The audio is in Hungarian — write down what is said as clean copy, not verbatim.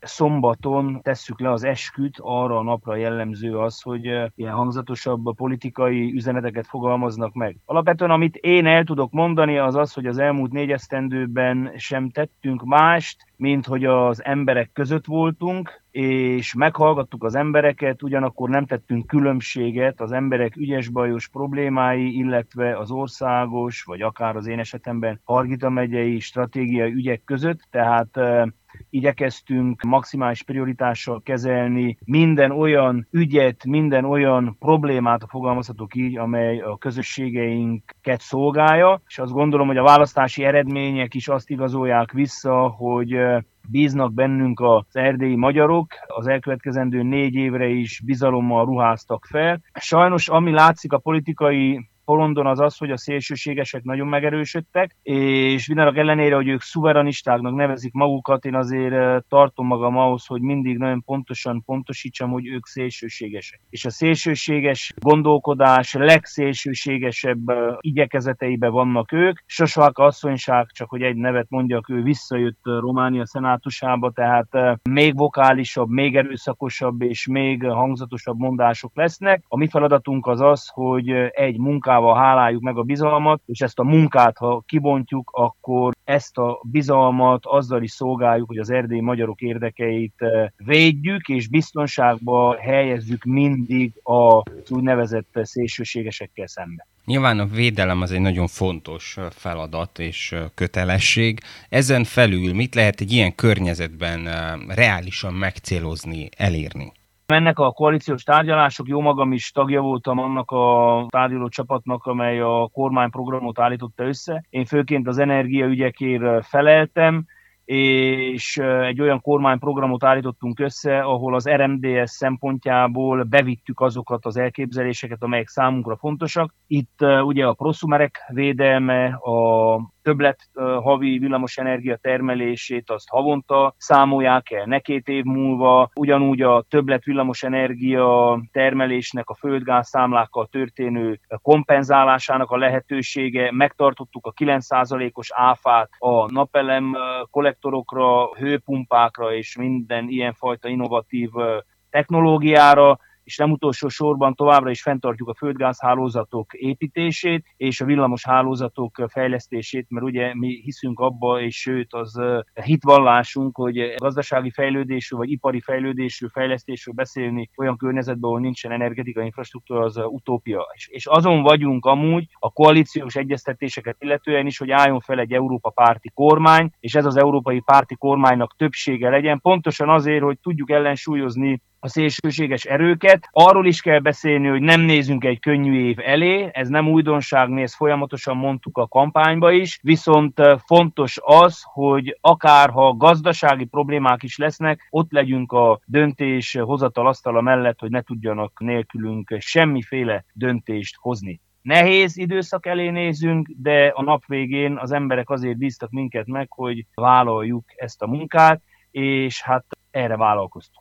szombaton tesszük le az esküt, arra a napra jellemző az, hogy ilyen hangzatosabb politikai üzeneteket fogalmaznak meg. Alapvetően, amit én el tudok mondani, az az, hogy az elmúlt 4 esztendőben sem tettünk mást, mint hogy az emberek között voltunk, és meghallgattuk az embereket, ugyanakkor nem tettünk különbséget az emberek ügyes-bajos problémái, illetve az országos, vagy akár az én esetemben Hargita megyei stratégiai ügyek között, tehát igyekeztünk maximális prioritással kezelni minden olyan ügyet, minden olyan problémát, ha fogalmazhatok így, amely a közösségeinket szolgálja, és azt gondolom, hogy a választási eredmények is azt igazolják vissza, hogy bíznak bennünk az erdélyi magyarok, az elkövetkezendő 4 évre is bizalommal ruháztak fel. Sajnos ami látszik a politikai porondon az az, hogy a szélsőségesek nagyon megerősödtek, és mindenek ellenére, hogy ők szuverenistáknak nevezik magukat, én azért tartom magam ahhoz, hogy mindig nagyon pontosan pontosítsam, hogy ők szélsőségesek. És a szélsőséges gondolkodás legszélsőségesebb igyekezeteiben vannak ők. Sosvák asszonyság, csak hogy egy nevet mondjak, ő visszajött Románia szenátusába, tehát még vokálisabb, még erőszakosabb és még hangzatosabb mondások lesznek. A mi feladatunk az az, hogy egy munkával háláljuk meg a bizalmat, és ezt a munkát, ha kibontjuk, akkor ezt a bizalmat azzal is szolgáljuk, hogy az erdélyi magyarok érdekeit védjük, és biztonságba helyezzük mindig az úgynevezett szélsőségesekkel szemben. Nyilván a védelem az egy nagyon fontos feladat és kötelesség. Ezen felül mit lehet egy ilyen környezetben reálisan megcélozni, elérni? Mennek a koalíciós tárgyalások, jó magam is tagja voltam annak a tárgyaló csapatnak, amely a kormányprogramot állította össze. Én főként az energiaügyekért feleltem, és egy olyan kormányprogramot állítottunk össze, ahol az RMDS szempontjából bevittük azokat az elképzeléseket, amelyek számunkra fontosak. Itt ugye a proszumerek védelme, a többlet havi villamosenergia termelését, azt havonta számolják el, ne 2 év múlva, ugyanúgy a többlet villamosenergia termelésnek a földgáz számlákkal történő kompenzálásának a lehetősége, megtartottuk a 9%-os áfát a napelem kollektorokra, hőpumpákra és minden ilyenfajta innovatív technológiára, és nem utolsó sorban továbbra is fenntartjuk a földgázhálózatok építését és a villamos hálózatok fejlesztését, mert ugye mi hiszünk abba, és sőt az hitvallásunk, hogy gazdasági fejlődésről vagy ipari fejlődésről, fejlesztésről beszélni olyan környezetben, ahol nincsen energetikai infrastruktúra, az utópia. És azon vagyunk amúgy a koalíciós egyeztetéseket illetően is, hogy álljon fel egy Európa párti kormány, és ez az európai párti kormánynak többsége legyen, pontosan azért, hogy tudjuk ellensúlyozni a szélsőséges erőket. Arról is kell beszélni, hogy nem nézünk egy könnyű év elé, ez nem újdonság, mi ezt folyamatosan mondtuk a kampányba is, viszont fontos az, hogy akárha gazdasági problémák is lesznek, ott legyünk a döntéshozatal asztala mellett, hogy ne tudjanak nélkülünk semmiféle döntést hozni. Nehéz időszak elé nézünk, de a nap végén az emberek azért bíztak minket meg, hogy vállaljuk ezt a munkát, és hát erre vállalkoztunk.